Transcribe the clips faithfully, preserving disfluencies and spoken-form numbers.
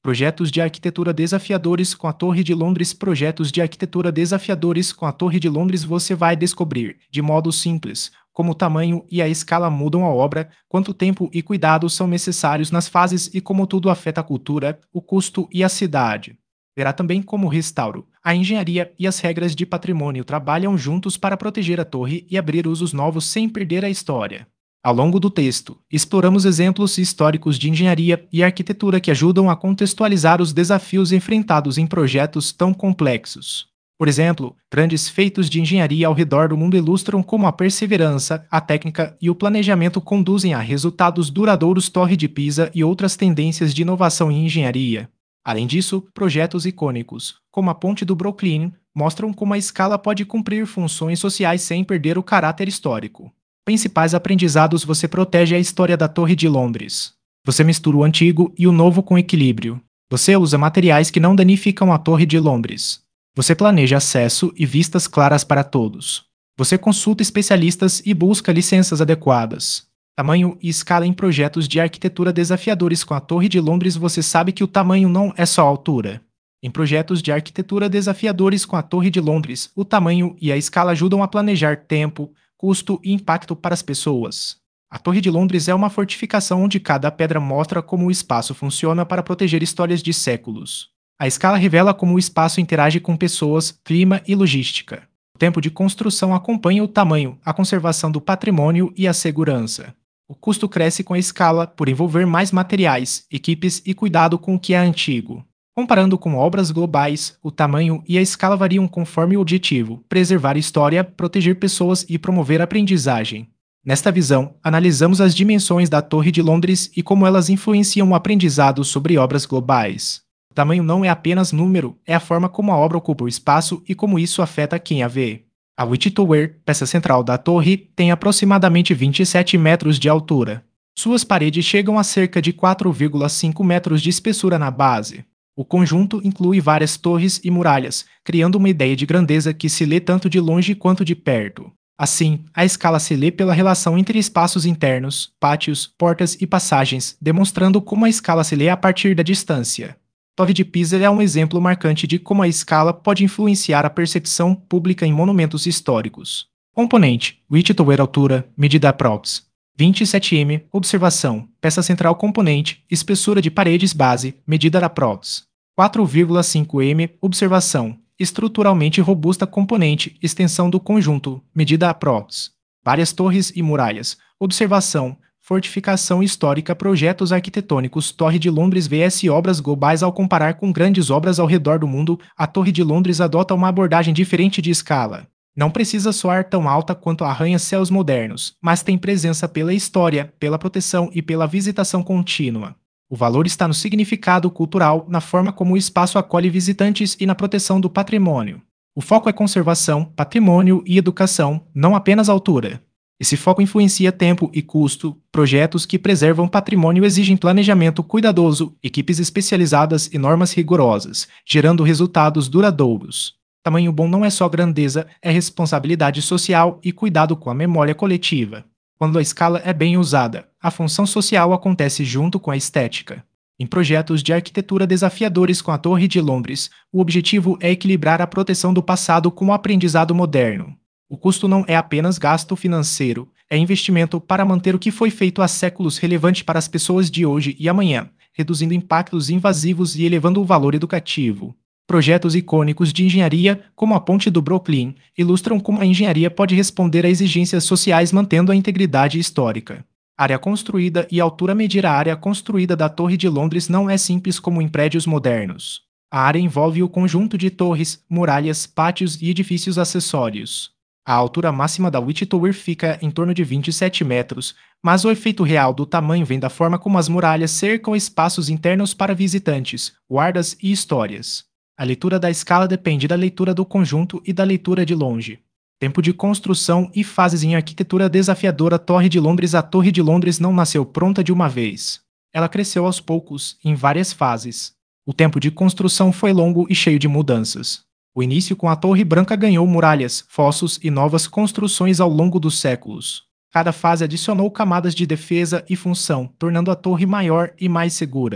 Projetos de arquitetura desafiadores com a Torre de Londres. Projetos de arquitetura desafiadores com a Torre de Londres. Você vai descobrir, de modo simples, como o tamanho e a escala mudam a obra, quanto tempo e cuidado são necessários nas fases e como tudo afeta a cultura, o custo e a cidade. Verá também como o restauro, a engenharia e as regras de patrimônio trabalham juntos para proteger a torre e abrir usos novos sem perder a história. Ao longo do texto, exploramos exemplos históricos de engenharia e arquitetura que ajudam a contextualizar os desafios enfrentados em projetos tão complexos. Por exemplo, grandes feitos de engenharia ao redor do mundo ilustram como a perseverança, a técnica e o planejamento conduzem a resultados duradouros. Torre de Pisa e outras tendências de inovação em engenharia. Além disso, projetos icônicos, como a Ponte do Brooklyn, mostram como a escala pode cumprir funções sociais sem perder o caráter histórico. Principais aprendizados: você protege a história da Torre de Londres. Você mistura o antigo e o novo com equilíbrio. Você usa materiais que não danificam a Torre de Londres. Você planeja acesso e vistas claras para todos. Você consulta especialistas e busca licenças adequadas. Tamanho e escala em projetos de arquitetura desafiadores com a Torre de Londres. Você sabe que o tamanho não é só a altura. Em projetos de arquitetura desafiadores com a Torre de Londres, o tamanho e a escala ajudam a planejar tempo, custo e impacto para as pessoas. A Torre de Londres é uma fortificação onde cada pedra mostra como o espaço funciona para proteger histórias de séculos. A escala revela como o espaço interage com pessoas, clima e logística. O tempo de construção acompanha o tamanho, a conservação do patrimônio e a segurança. O custo cresce com a escala por envolver mais materiais, equipes e cuidado com o que é antigo. Comparando com obras globais, o tamanho e a escala variam conforme o objetivo: preservar história, proteger pessoas e promover aprendizagem. Nesta visão, analisamos as dimensões da Torre de Londres e como elas influenciam o aprendizado sobre obras globais. O tamanho não é apenas número, é a forma como a obra ocupa o espaço e como isso afeta quem a vê. A White Tower, peça central da torre, tem aproximadamente vinte e sete metros de altura. Suas paredes chegam a cerca de quatro vírgula cinco metros de espessura na base. O conjunto inclui várias torres e muralhas, criando uma ideia de grandeza que se lê tanto de longe quanto de perto. Assim, a escala se lê pela relação entre espaços internos, pátios, portas e passagens, demonstrando como a escala se lê a partir da distância. Torre de Pisa é um exemplo marcante de como a escala pode influenciar a percepção pública em monumentos históricos. Componente: White Tower. Altura, medida aprox. vinte e sete metros. Observação: peça central. Componente: espessura de paredes base, medida aprox. quatro vírgula cinco metros. Observação: estruturalmente robusta. Componente: extensão do conjunto, medida aprox. Várias torres e muralhas. Observação: fortificação histórica. Projetos arquitetônicos. Torre de Londres versus obras globais. Ao comparar com grandes obras ao redor do mundo, a Torre de Londres adota uma abordagem diferente de escala. Não precisa soar tão alta quanto arranha-céus modernos, mas tem presença pela história, pela proteção e pela visitação contínua. O valor está no significado cultural, na forma como o espaço acolhe visitantes e na proteção do patrimônio. O foco é conservação, patrimônio e educação, não apenas altura. Esse foco influencia tempo e custo. Projetos que preservam patrimônio exigem planejamento cuidadoso, equipes especializadas e normas rigorosas, gerando resultados duradouros. Tamanho bom não é só grandeza, é responsabilidade social e cuidado com a memória coletiva. Quando a escala é bem usada, a função social acontece junto com a estética. Em projetos de arquitetura desafiadores com a Torre de Londres, o objetivo é equilibrar a proteção do passado com o aprendizado moderno. O custo não é apenas gasto financeiro, é investimento para manter o que foi feito há séculos relevante para as pessoas de hoje e amanhã, reduzindo impactos invasivos e elevando o valor educativo. Projetos icônicos de engenharia, como a Ponte do Brooklyn, ilustram como a engenharia pode responder a exigências sociais mantendo a integridade histórica. Área construída e altura. Medir a área construída da Torre de Londres não é simples como em prédios modernos. A área envolve o conjunto de torres, muralhas, pátios e edifícios acessórios. A altura máxima da White Tower fica em torno de vinte e sete metros, mas o efeito real do tamanho vem da forma como as muralhas cercam espaços internos para visitantes, guardas e histórias. A leitura da escala depende da leitura do conjunto e da leitura de longe. Tempo de construção e fases em arquitetura desafiadora. Torre de Londres. A Torre de Londres não nasceu pronta de uma vez. Ela cresceu aos poucos, em várias fases. O tempo de construção foi longo e cheio de mudanças. O início com a Torre Branca ganhou muralhas, fossos e novas construções ao longo dos séculos. Cada fase adicionou camadas de defesa e função, tornando a torre maior e mais segura.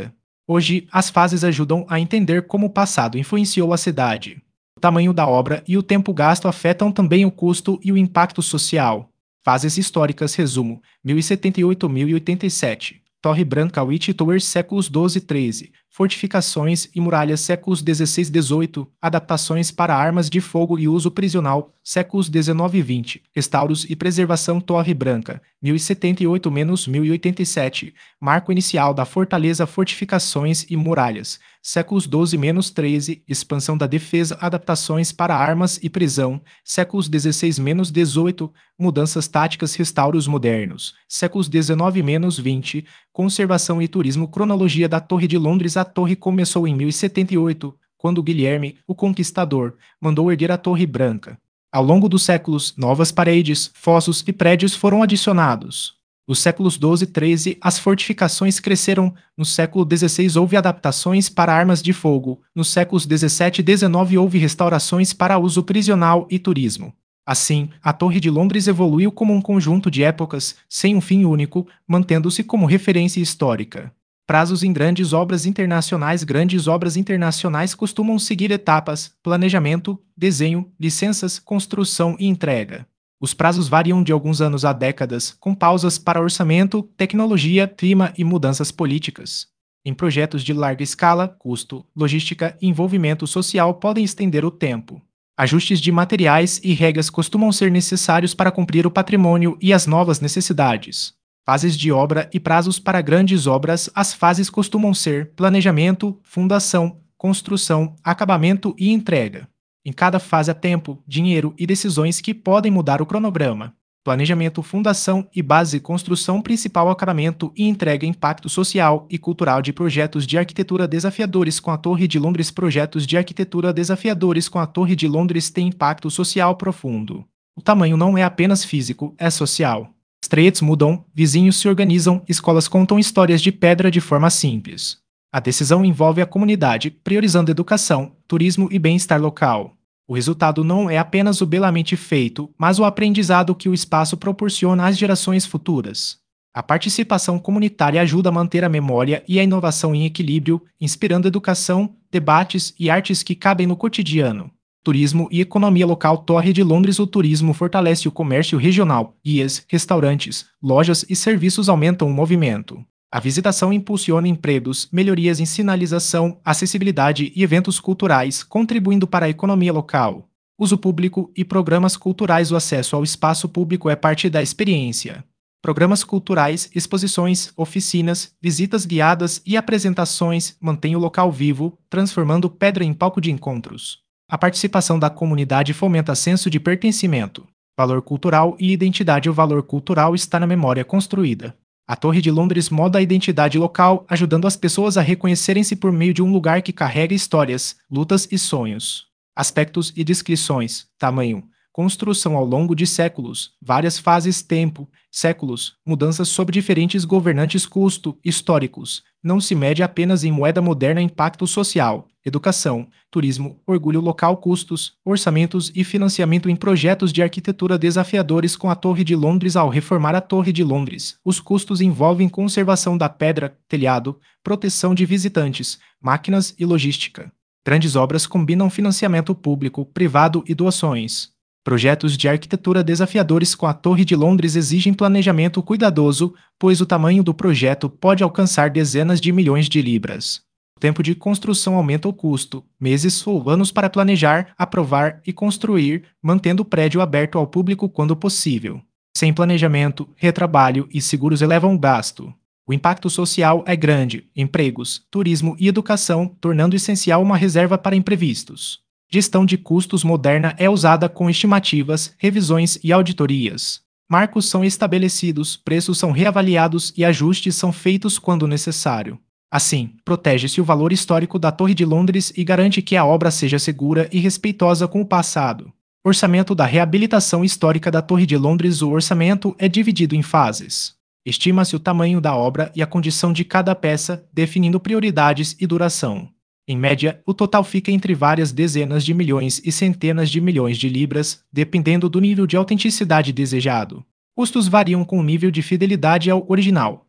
Hoje, as fases ajudam a entender como o passado influenciou a cidade. O tamanho da obra e o tempo gasto afetam também o custo e o impacto social. Fases históricas, resumo: mil e setenta e oito a mil e oitenta e sete. Torre Branca Witch Tower, séculos doze e treze. Fortificações e muralhas, séculos dezesseis e dezoito. Adaptações para armas de fogo e uso prisional, séculos dezenove e vinte. Restauros e preservação, Torre Branca, mil e setenta e oito a mil e oitenta e sete. Marco inicial da fortaleza, fortificações e muralhas, séculos doze a treze. Expansão da defesa, adaptações para armas e prisão, séculos dezesseis a dezoito. Mudanças táticas, restauros modernos, séculos dezenove a vinte. Conservação e turismo, cronologia da Torre de Londres. A torre começou em mil e setenta e oito, quando Guilherme, o Conquistador, mandou erguer a Torre Branca. Ao longo dos séculos, novas paredes, fossos e prédios foram adicionados. Nos séculos doze e treze, as fortificações cresceram. No século dezesseis, houve adaptações para armas de fogo. Nos séculos dezessete e dezenove, houve restaurações para uso prisional e turismo. Assim, a Torre de Londres evoluiu como um conjunto de épocas, sem um fim único, mantendo-se como referência histórica. Prazos em grandes obras internacionais. Grandes obras internacionais costumam seguir etapas: planejamento, desenho, licenças, construção e entrega. Os prazos variam de alguns anos a décadas, com pausas para orçamento, tecnologia, clima e mudanças políticas. Em projetos de larga escala, custo, logística e envolvimento social podem estender o tempo. Ajustes de materiais e regras costumam ser necessários para cumprir o patrimônio e as novas necessidades. Fases de obra e prazos para grandes obras. As fases costumam ser planejamento, fundação, construção, acabamento e entrega. Em cada fase há tempo, dinheiro e decisões que podem mudar o cronograma. Planejamento, fundação e base, construção principal, acabamento e entrega. Impacto social e cultural de projetos de arquitetura desafiadores com a Torre de Londres. Projetos de arquitetura desafiadores com a Torre de Londres têm impacto social profundo. O tamanho não é apenas físico, é social. Estreitos mudam, vizinhos se organizam, escolas contam histórias de pedra de forma simples. A decisão envolve a comunidade, priorizando educação, turismo e bem-estar local. O resultado não é apenas o belamente feito, mas o aprendizado que o espaço proporciona às gerações futuras. A participação comunitária ajuda a manter a memória e a inovação em equilíbrio, inspirando educação, debates e artes que cabem no cotidiano. Turismo e economia local. Torre de Londres. O turismo fortalece o comércio regional. Guias, restaurantes, lojas e serviços aumentam o movimento. A visitação impulsiona empregos, melhorias em sinalização, acessibilidade e eventos culturais, contribuindo para a economia local. Uso público e programas culturais. O acesso ao espaço público é parte da experiência. Programas culturais, exposições, oficinas, visitas guiadas e apresentações mantêm o local vivo, transformando pedra em palco de encontros. A participação da comunidade fomenta senso de pertencimento, valor cultural e identidade. O valor cultural está na memória construída. A Torre de Londres molda a identidade local, ajudando as pessoas a reconhecerem-se por meio de um lugar que carrega histórias, lutas e sonhos. Aspectos e descrições: tamanho, construção ao longo de séculos, várias fases, tempo, séculos, mudanças sob diferentes governantes, custo, históricos. Não se mede apenas em moeda moderna. Impacto social, educação, turismo, orgulho local, custos, orçamentos e financiamento em projetos de arquitetura desafiadores com a Torre de Londres. Ao reformar a Torre de Londres, os custos envolvem conservação da pedra, telhado, proteção de visitantes, máquinas e logística. Grandes obras combinam financiamento público, privado e doações. Projetos de arquitetura desafiadores com a Torre de Londres exigem planejamento cuidadoso, pois o tamanho do projeto pode alcançar dezenas de milhões de libras. O tempo de construção aumenta o custo, meses ou anos para planejar, aprovar e construir, mantendo o prédio aberto ao público quando possível. Sem planejamento, retrabalho e seguros elevam o gasto. O impacto social é grande: empregos, turismo e educação, tornando essencial uma reserva para imprevistos. Gestão de custos moderna é usada com estimativas, revisões e auditorias. Marcos são estabelecidos, preços são reavaliados e ajustes são feitos quando necessário. Assim, protege-se o valor histórico da Torre de Londres e garante que a obra seja segura e respeitosa com o passado. Orçamento da reabilitação histórica da Torre de Londres. O orçamento é dividido em fases. Estima-se o tamanho da obra e a condição de cada peça, definindo prioridades e duração. Em média, o total fica entre várias dezenas de milhões e centenas de milhões de libras, dependendo do nível de autenticidade desejado. Custos variam com o nível de fidelidade ao original.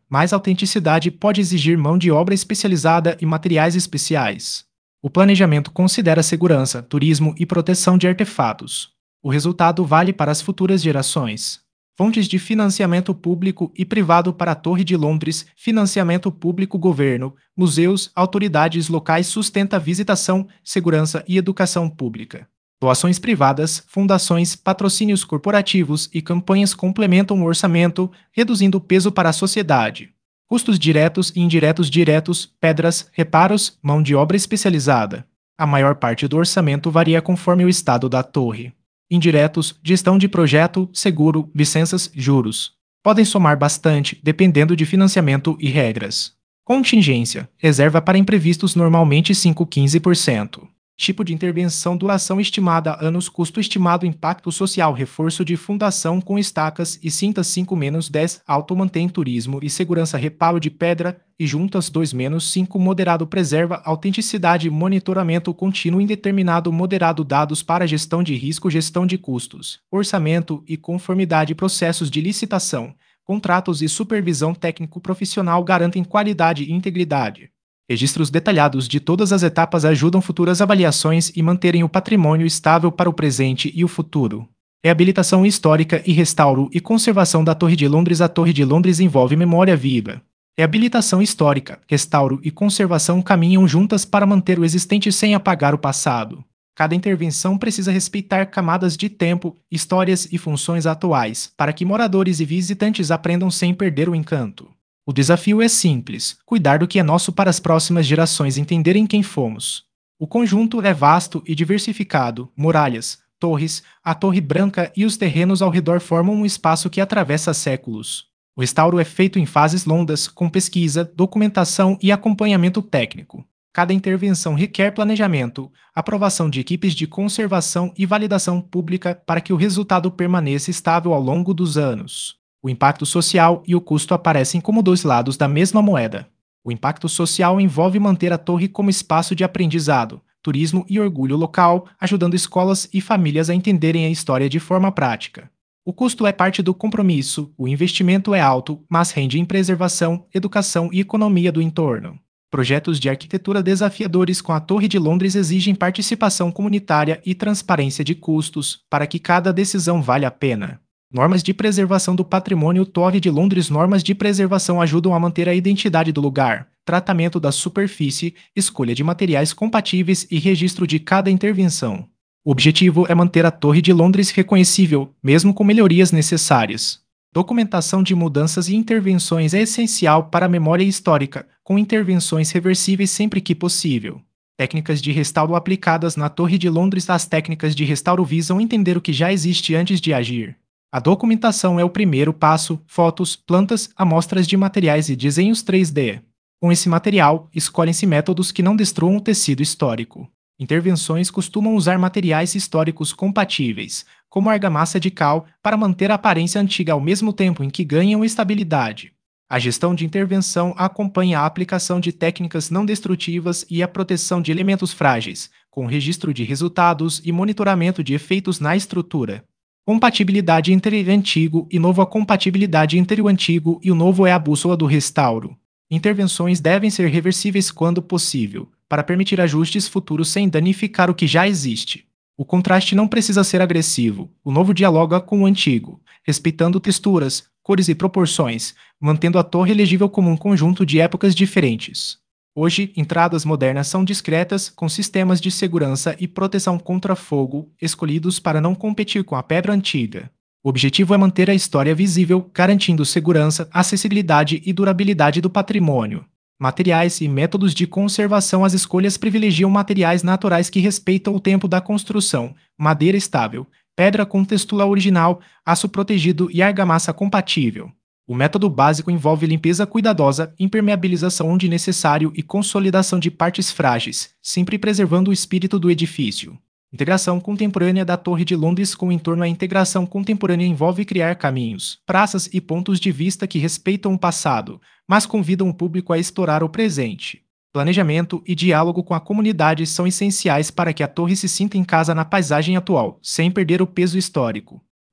mais autenticidade pode exigir mão de obra especializada e materiais especiais. O planejamento considera segurança, turismo e proteção de artefatos. O resultado vale para as futuras gerações. Fontes de financiamento público e privado para a Torre de Londres, financiamento público-governo, museus, autoridades locais sustenta visitação, segurança e educação pública. Doações privadas, fundações, patrocínios corporativos e campanhas complementam o orçamento, reduzindo o peso para a sociedade. Custos diretos e indiretos diretos, pedras, reparos, mão de obra especializada. A maior parte do orçamento varia conforme o estado da torre. Indiretos, gestão de projeto, seguro, licenças, juros. Podem somar bastante, dependendo de financiamento e regras. Contingência, reserva para imprevistos normalmente cinco a quinze por cento. Tipo de intervenção, duração estimada, anos, custo estimado, impacto social, reforço de fundação com estacas e cintas cinco menos dez, alto mantém turismo e segurança, reparo de pedra e juntas dois menos cinco, moderado preserva, autenticidade, monitoramento contínuo indeterminado, moderado, dados para gestão de risco, gestão de custos, orçamento e conformidade, processos de licitação, contratos e supervisão técnico profissional garantem qualidade e integridade. Registros detalhados de todas as etapas ajudam futuras avaliações e manterem o patrimônio estável para o presente e o futuro. Reabilitação histórica e restauro e conservação da Torre de Londres. A Torre de Londres envolve memória viva. Reabilitação histórica, restauro e conservação caminham juntas para manter o existente sem apagar o passado. Cada intervenção precisa respeitar camadas de tempo, histórias e funções atuais, para que moradores e visitantes aprendam sem perder o encanto. O desafio é simples: cuidar do que é nosso para as próximas gerações entenderem quem fomos. O conjunto é vasto e diversificado: muralhas, torres, a Torre Branca e os terrenos ao redor formam um espaço que atravessa séculos. O restauro é feito em fases longas, com pesquisa, documentação e acompanhamento técnico. Cada intervenção requer planejamento, aprovação de equipes de conservação e validação pública para que o resultado permaneça estável ao longo dos anos. O impacto social e o custo aparecem como dois lados da mesma moeda. O impacto social envolve manter a torre como espaço de aprendizado, turismo e orgulho local, ajudando escolas e famílias a entenderem a história de forma prática. O custo é parte do compromisso, o investimento é alto, mas rende em preservação, educação e economia do entorno. Projetos de arquitetura desafiadores com a Torre de Londres exigem participação comunitária e transparência de custos, para que cada decisão valha a pena. Normas de preservação do patrimônio. Torre de Londres. Normas de preservação ajudam a manter a identidade do lugar, tratamento da superfície, escolha de materiais compatíveis e registro de cada intervenção. O objetivo é manter a Torre de Londres reconhecível, mesmo com melhorias necessárias. Documentação de mudanças e intervenções é essencial para a memória histórica, com intervenções reversíveis sempre que possível. Técnicas de restauro aplicadas na Torre de Londres. As técnicas de restauro visam entender o que já existe antes de agir. A documentação é o primeiro passo: fotos, plantas, amostras de materiais e desenhos três D. Com esse material, escolhem-se métodos que não destruam o tecido histórico. Intervenções costumam usar materiais históricos compatíveis, como argamassa de cal, para manter a aparência antiga ao mesmo tempo em que ganham estabilidade. A gestão de intervenção acompanha a aplicação de técnicas não destrutivas e a proteção de elementos frágeis, com registro de resultados e monitoramento de efeitos na estrutura. Compatibilidade entre o antigo e novo. A compatibilidade entre o antigo e o novo é a bússola do restauro. Intervenções devem ser reversíveis quando possível, para permitir ajustes futuros sem danificar o que já existe. O contraste não precisa ser agressivo. O novo dialoga com o antigo, respeitando texturas, cores e proporções, mantendo a torre legível como um conjunto de épocas diferentes. Hoje, entradas modernas são discretas, com sistemas de segurança e proteção contra fogo, escolhidos para não competir com a pedra antiga. O objetivo é manter a história visível, garantindo segurança, acessibilidade e durabilidade do patrimônio. Materiais e métodos de conservação. As escolhas privilegiam materiais naturais que respeitam o tempo da construção, madeira estável, pedra com textura original, aço protegido e argamassa compatível. O método básico envolve limpeza cuidadosa, impermeabilização onde necessário e consolidação de partes frágeis, sempre preservando o espírito do edifício. Integração contemporânea da Torre de Londres com o entorno. A integração contemporânea envolve criar caminhos, praças e pontos de vista que respeitam o passado, mas convidam o público a explorar o presente. Planejamento e diálogo com a comunidade são essenciais para que a torre se sinta em casa na paisagem atual, sem perder o peso histórico.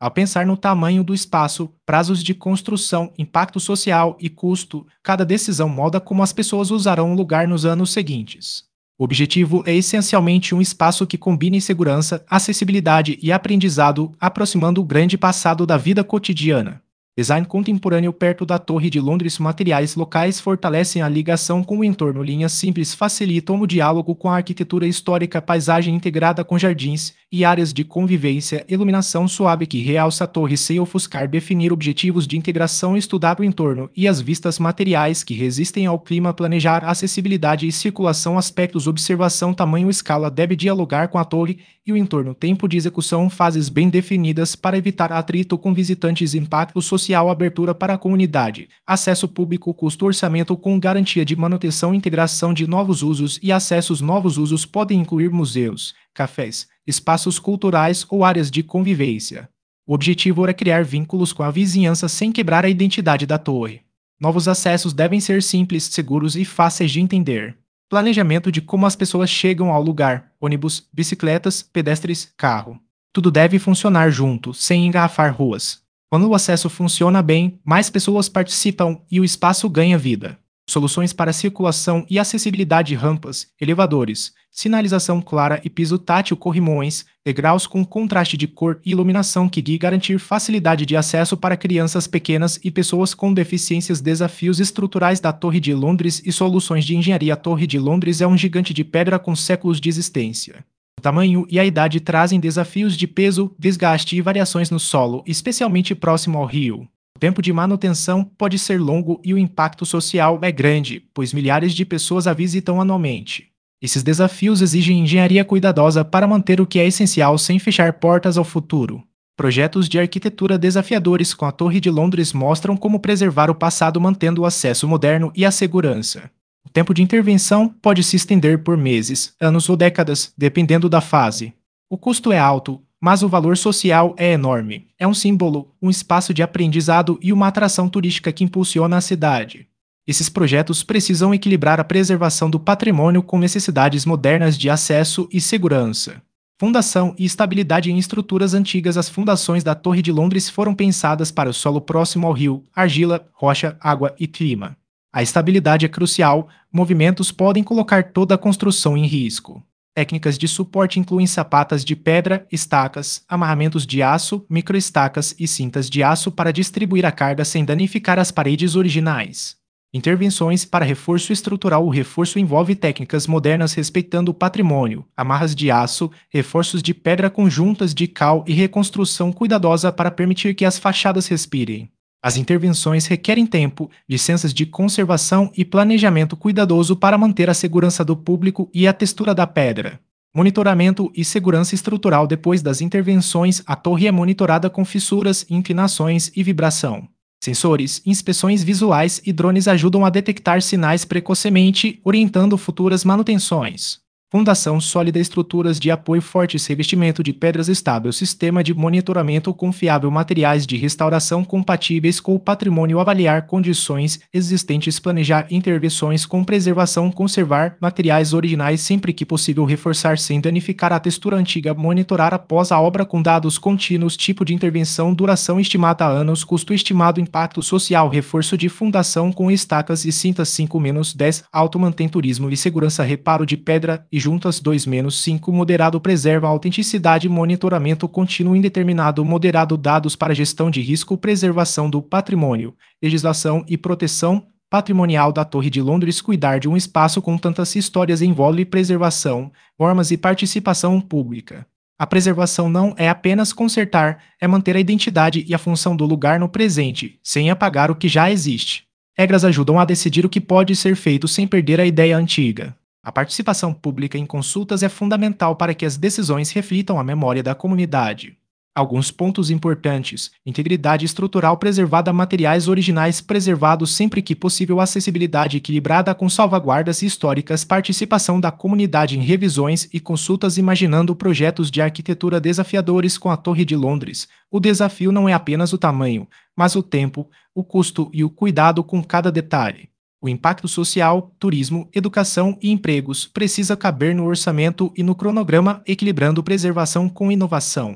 Ao pensar no tamanho do espaço, prazos de construção, impacto social e custo, cada decisão molda como as pessoas usarão o lugar nos anos seguintes. O objetivo é essencialmente um espaço que combine segurança, acessibilidade e aprendizado, aproximando o grande passado da vida cotidiana. Design contemporâneo perto da Torre de Londres. Materiais locais fortalecem a ligação com o entorno. Linhas simples facilitam o diálogo com a arquitetura histórica. Paisagem integrada com jardins e áreas de convivência. Iluminação suave que realça a torre sem ofuscar. Definir objetivos de integração. Estudar o entorno e as vistas. Materiais que resistem ao clima. Planejar acessibilidade e circulação. Aspectos. Observação. Tamanho. Escala. Deve dialogar com a torre e o entorno. Tempo de execução. Fases bem definidas para evitar atrito com visitantes. Impacto social. Abertura para a comunidade. Acesso público. Custo. Orçamento com garantia de manutenção. Integração de novos usos e acessos. Novos usos podem incluir museus, cafés, espaços culturais ou áreas de convivência. O objetivo era criar vínculos com a vizinhança sem quebrar a identidade da torre. Novos acessos devem ser simples, seguros e fáceis de entender. Planejamento de como as pessoas chegam ao lugar: ônibus, bicicletas, pedestres, carro. Tudo deve funcionar junto, sem engarrafar ruas. Quando o acesso funciona bem, mais pessoas participam e o espaço ganha vida. Soluções para circulação e acessibilidade: rampas, elevadores, sinalização clara e piso tátil. Corrimões, degraus com contraste de cor e iluminação que guie. Garantir facilidade de acesso para crianças pequenas e pessoas com deficiências. Desafios estruturais da Torre de Londres e soluções de engenharia. A Torre de Londres é um gigante de pedra com séculos de existência. O tamanho e a idade trazem desafios de peso, desgaste e variações no solo, especialmente próximo ao rio. O tempo de manutenção pode ser longo e o impacto social é grande, pois milhares de pessoas a visitam anualmente. Esses desafios exigem engenharia cuidadosa para manter o que é essencial sem fechar portas ao futuro. Projetos de arquitetura desafiadores com a Torre de Londres mostram como preservar o passado mantendo o acesso moderno e a segurança. O tempo de intervenção pode se estender por meses, anos ou décadas, dependendo da fase. O custo é alto, mas o valor social é enorme. É um símbolo, um espaço de aprendizado e uma atração turística que impulsiona a cidade. Esses projetos precisam equilibrar a preservação do patrimônio com necessidades modernas de acesso e segurança. Fundação e estabilidade em estruturas antigas. As fundações da Torre de Londres foram pensadas para o solo próximo ao rio, argila, rocha, água e clima. A estabilidade é crucial, movimentos podem colocar toda a construção em risco. Técnicas de suporte incluem sapatas de pedra, estacas, amarramentos de aço, microestacas e cintas de aço para distribuir a carga sem danificar as paredes originais. Intervenções para reforço estrutural. O reforço envolve técnicas modernas respeitando o patrimônio, amarras de aço, reforços de pedra com juntas de cal e reconstrução cuidadosa para permitir que as fachadas respirem. As intervenções requerem tempo, licenças de conservação e planejamento cuidadoso para manter a segurança do público e a textura da pedra. Monitoramento e segurança estrutural. Depois das intervenções, a torre é monitorada com fissuras, inclinações e vibração. Sensores, inspeções visuais e drones ajudam a detectar sinais precocemente, orientando futuras manutenções. Fundação sólida. Estruturas de apoio fortes. Revestimento de pedras estável. Sistema de monitoramento confiável. Materiais de restauração compatíveis com o patrimônio. Avaliar condições existentes. Planejar intervenções com preservação. Conservar materiais originais sempre que possível. Reforçar sem danificar a textura antiga. Monitorar após a obra com dados contínuos. Tipo de intervenção. Duração estimada a anos. Custo estimado. Impacto social. Reforço de fundação com estacas e cintas. cinco menos dez. Auto-mantém turismo e segurança. Reparo de pedra e juntas. dois menos cinco. Moderado. Preserva a autenticidade. Monitoramento contínuo indeterminado. Moderado. Dados para gestão de risco. Preservação do patrimônio. Legislação e proteção patrimonial da Torre de Londres. Cuidar de um espaço com tantas histórias envolve preservação, formas e participação pública. A preservação não é apenas consertar, é manter a identidade e a função do lugar no presente, sem apagar o que já existe. Regras ajudam a decidir o que pode ser feito sem perder a ideia antiga. A participação pública em consultas é fundamental para que as decisões reflitam a memória da comunidade. Alguns pontos importantes: integridade estrutural preservada, materiais originais preservados sempre que possível, acessibilidade equilibrada com salvaguardas históricas, participação da comunidade em revisões e consultas. Imaginando projetos de arquitetura desafiadores com a Torre de Londres. O desafio não é apenas o tamanho, mas o tempo, o custo e o cuidado com cada detalhe. O impacto social, turismo, educação e empregos precisa caber no orçamento e no cronograma, equilibrando preservação com inovação.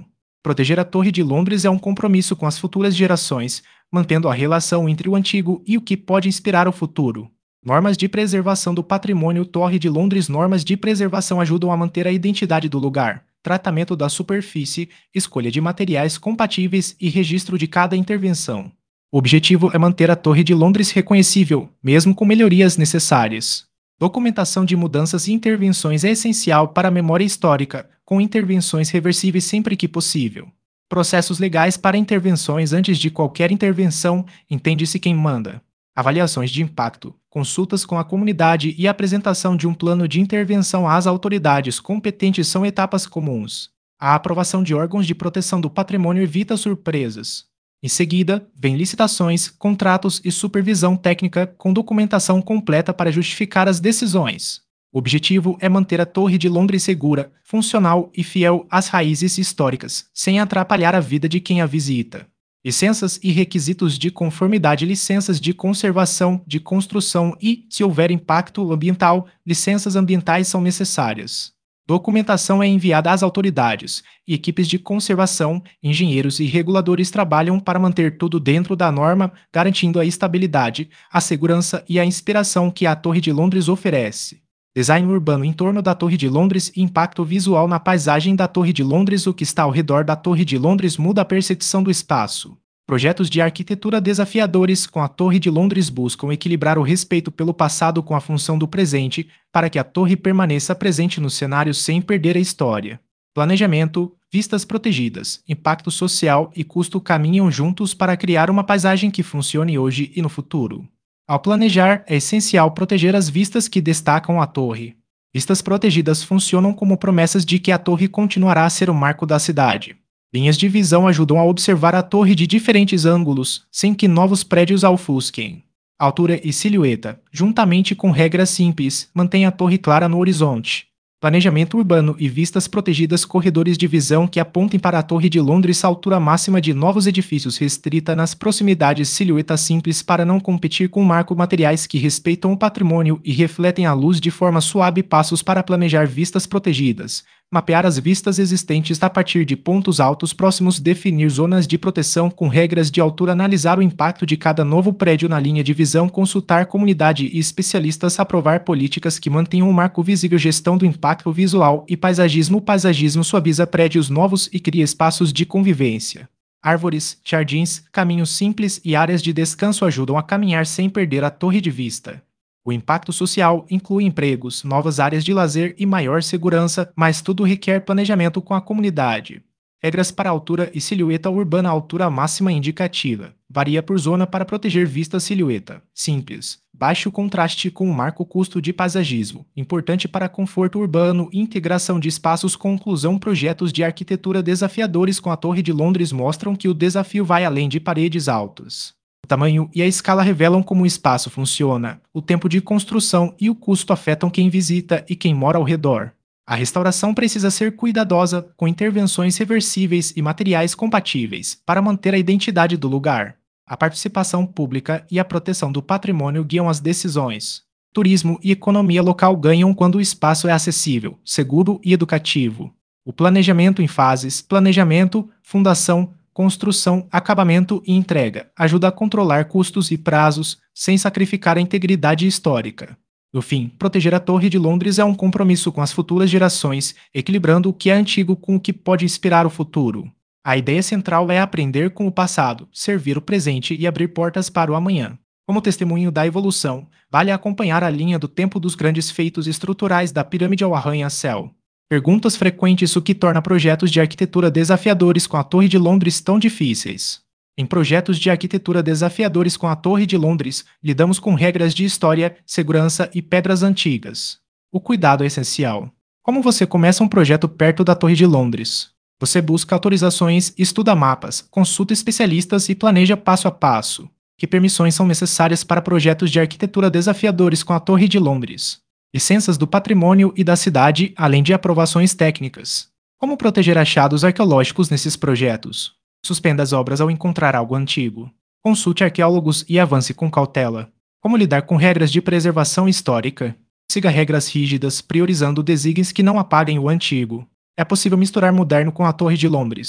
Proteger a Torre de Londres é um compromisso com as futuras gerações, mantendo a relação entre o antigo e o que pode inspirar o futuro. Normas de preservação do patrimônio Torre de Londres. Normas de preservação ajudam a manter a identidade do lugar, tratamento da superfície, escolha de materiais compatíveis e registro de cada intervenção. O objetivo é manter a Torre de Londres reconhecível, mesmo com melhorias necessárias. Documentação de mudanças e intervenções é essencial para a memória histórica, com intervenções reversíveis sempre que possível. Processos legais para intervenções. Antes de qualquer intervenção, entende-se quem manda. Avaliações de impacto, consultas com a comunidade e apresentação de um plano de intervenção às autoridades competentes são etapas comuns. A aprovação de órgãos de proteção do patrimônio evita surpresas. Em seguida, vem licitações, contratos e supervisão técnica com documentação completa para justificar as decisões. O objetivo é manter a Torre de Londres segura, funcional e fiel às raízes históricas, sem atrapalhar a vida de quem a visita. Licenças e requisitos de conformidade. Licenças de conservação, de construção e, se houver impacto ambiental, licenças ambientais são necessárias. Documentação é enviada às autoridades, e equipes de conservação, engenheiros e reguladores trabalham para manter tudo dentro da norma, garantindo a estabilidade, a segurança e a inspiração que a Torre de Londres oferece. Design urbano em torno da Torre de Londres. Impacto visual na paisagem da Torre de Londres. O que está ao redor da Torre de Londres muda a percepção do espaço. Projetos de arquitetura desafiadores com a Torre de Londres buscam equilibrar o respeito pelo passado com a função do presente, para que a torre permaneça presente no cenário sem perder a história. Planejamento, vistas protegidas, impacto social e custo caminham juntos para criar uma paisagem que funcione hoje e no futuro. Ao planejar, é essencial proteger as vistas que destacam a torre. Vistas protegidas funcionam como promessas de que a torre continuará a ser o marco da cidade. Linhas de visão ajudam a observar a torre de diferentes ângulos, sem que novos prédios a ofusquem. Altura e silhueta, juntamente com regras simples, mantêm a torre clara no horizonte. Planejamento urbano e vistas protegidas. Corredores de visão que apontem para a Torre de Londres. A altura máxima de novos edifícios restrita nas proximidades. Silhueta simples para não competir com marco. Materiais que respeitam o patrimônio e refletem a luz de forma suave. Passos para planejar vistas protegidas. Mapear as vistas existentes a partir de pontos altos próximos. Definir zonas de proteção com regras de altura. Analisar o impacto de cada novo prédio na linha de visão. Consultar comunidade e especialistas. Aprovar políticas que mantenham o marco visível. Gestão do impacto visual e paisagismo. O paisagismo suaviza prédios novos e cria espaços de convivência. Árvores, jardins, caminhos simples e áreas de descanso ajudam a caminhar sem perder a torre de vista. O impacto social inclui empregos, novas áreas de lazer e maior segurança, mas tudo requer planejamento com a comunidade. Regras para altura e silhueta urbana. Altura máxima indicativa. Varia por zona para proteger vista. Silhueta simples. Baixo contraste com o marco. Custo de paisagismo. Importante para conforto urbano e integração de espaços. Conclusão. Projetos de arquitetura desafiadores com a Torre de Londres mostram que o desafio vai além de paredes altas. O tamanho e a escala revelam como o espaço funciona. O tempo de construção e o custo afetam quem visita e quem mora ao redor. A restauração precisa ser cuidadosa, com intervenções reversíveis e materiais compatíveis, para manter a identidade do lugar. A participação pública e a proteção do patrimônio guiam as decisões. Turismo e economia local ganham quando o espaço é acessível, seguro e educativo. O planejamento em fases, planejamento, fundação, construção, acabamento e entrega, ajuda a controlar custos e prazos, sem sacrificar a integridade histórica. No fim, proteger a Torre de Londres é um compromisso com as futuras gerações, equilibrando o que é antigo com o que pode inspirar o futuro. A ideia central é aprender com o passado, servir o presente e abrir portas para o amanhã. Como testemunho da evolução, vale acompanhar a linha do tempo dos grandes feitos estruturais da pirâmide ao arranha-céu. Perguntas frequentes: o que torna projetos de arquitetura desafiadores com a Torre de Londres tão difíceis? Em projetos de arquitetura desafiadores com a Torre de Londres, lidamos com regras de história, segurança e pedras antigas. O cuidado é essencial. Como você começa um projeto perto da Torre de Londres? Você busca autorizações, estuda mapas, consulta especialistas e planeja passo a passo. Que permissões são necessárias para projetos de arquitetura desafiadores com a Torre de Londres? Licenças do patrimônio e da cidade, além de aprovações técnicas. Como proteger achados arqueológicos nesses projetos? Suspenda as obras ao encontrar algo antigo. Consulte arqueólogos e avance com cautela. Como lidar com regras de preservação histórica? Siga regras rígidas, priorizando designs que não apaguem o antigo. É possível misturar moderno com a Torre de Londres.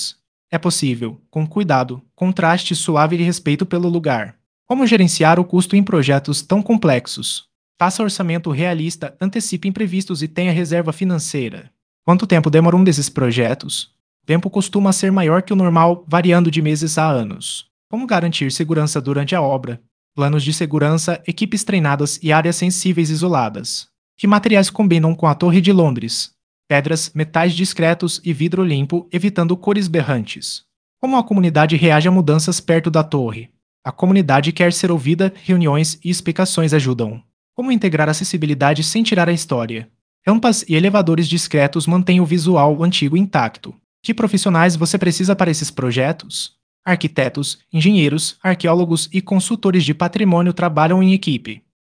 É possível, com cuidado, contraste suave e respeito pelo lugar. Como gerenciar o custo em projetos tão complexos? Faça orçamento realista, antecipe imprevistos e tenha reserva financeira. Quanto tempo demora um desses projetos? O tempo costuma ser maior que o normal, variando de meses a anos. Como garantir segurança durante a obra? Planos de segurança, equipes treinadas e áreas sensíveis isoladas. Que materiais combinam com a Torre de Londres? Pedras, metais discretos e vidro limpo, evitando cores berrantes. Como a comunidade reage a mudanças perto da torre? A comunidade quer ser ouvida, reuniões e explicações ajudam. Como integrar acessibilidade sem tirar a história? Rampas e elevadores discretos mantêm o visual antigo intacto. Que profissionais você precisa para esses projetos? Arquitetos, engenheiros, arqueólogos e consultores de patrimônio trabalham em equipe.